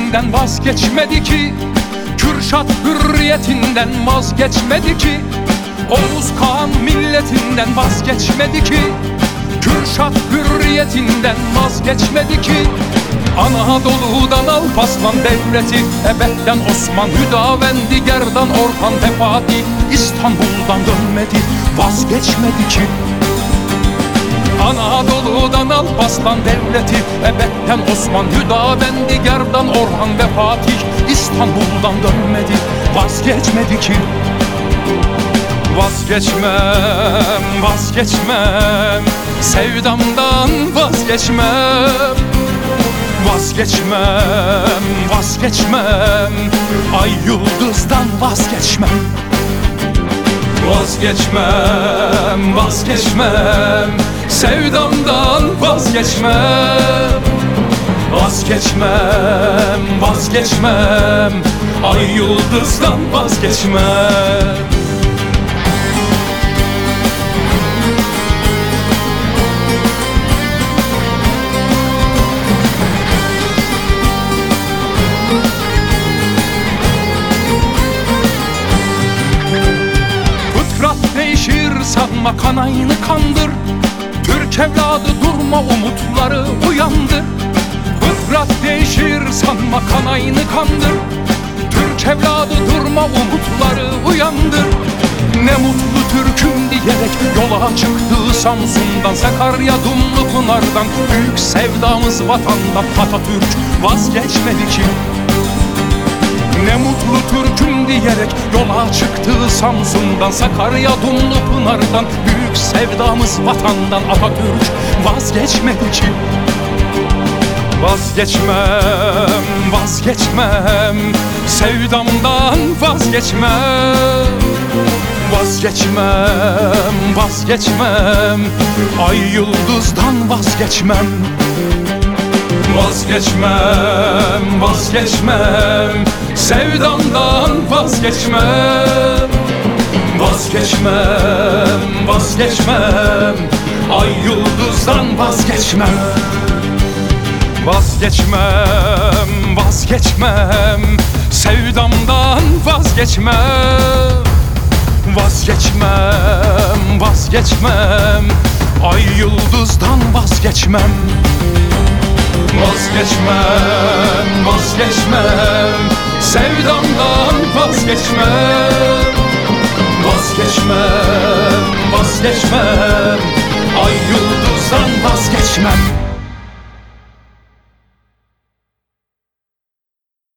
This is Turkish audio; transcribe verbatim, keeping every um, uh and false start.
milletinden vazgeçmedi ki, Kürşat hürriyetinden vazgeçmedi ki, Oğuz Kağan milletinden vazgeçmedi ki, Kürşat hürriyetinden vazgeçmedi ki. Anadolu'dan Alparslan devleti, ebedden Osman, Hüdavendi, Gerdan, Orhan ve Fatih, İstanbul'dan dönmedi, vazgeçmedi ki. Anadolu'dan Alparslan devleti, ebedden Osman, Hüdavendi, Gerdan, Orhan ve Fatih, İstanbul'dan dönmedi, vazgeçmedi ki. Vazgeçmem, vazgeçmem, sevdamdan vazgeçmem. Vazgeçmem, vazgeçmem, ay yıldızdan vazgeçmem. Vazgeçmem, vazgeçmem, sevdamdan vazgeçmem. Vazgeçmem, vazgeçmem, ay yıldızdan vazgeçmem. Sanma kan aynı kandır, Türk evladı durma umutları uyandır. Fıtrat değişir sanma kan aynı kandır, Türk evladı durma umutları uyandır. Ne mutlu Türk'üm diyerek yola çıktı Samsun'dan, Sakarya, Dumlupınar'dan, büyük sevdamız vatandan Atatürk vazgeçmedi ki. Ne mutlu Türk'üm diyerek yola çıktı Samsun'dan, Sakarya, Dumlupınar'dan, büyük sevdamız vatandan Atatürk vazgeçmedi ki. Vazgeçmem, vazgeçmem, sevdamdan vazgeçmem. Vazgeçmem, vazgeçmem, ay yıldızdan vazgeçmem. Vazgeçmem, vazgeçmem, sevdamdan vazgeçmem. Vazgeçmem, vazgeçmem, ay yıldızdan vazgeçmem. Vazgeçmem, vazgeçmem, sevdamdan vazgeçmem. Vazgeçmem, vazgeçmem, ay yıldızdan vazgeçmem. Vazgeçmem, vazgeçmem, sevdamdan vazgeçmem. Vazgeçmem, vazgeçmem, ay yıldızdan vazgeçmem.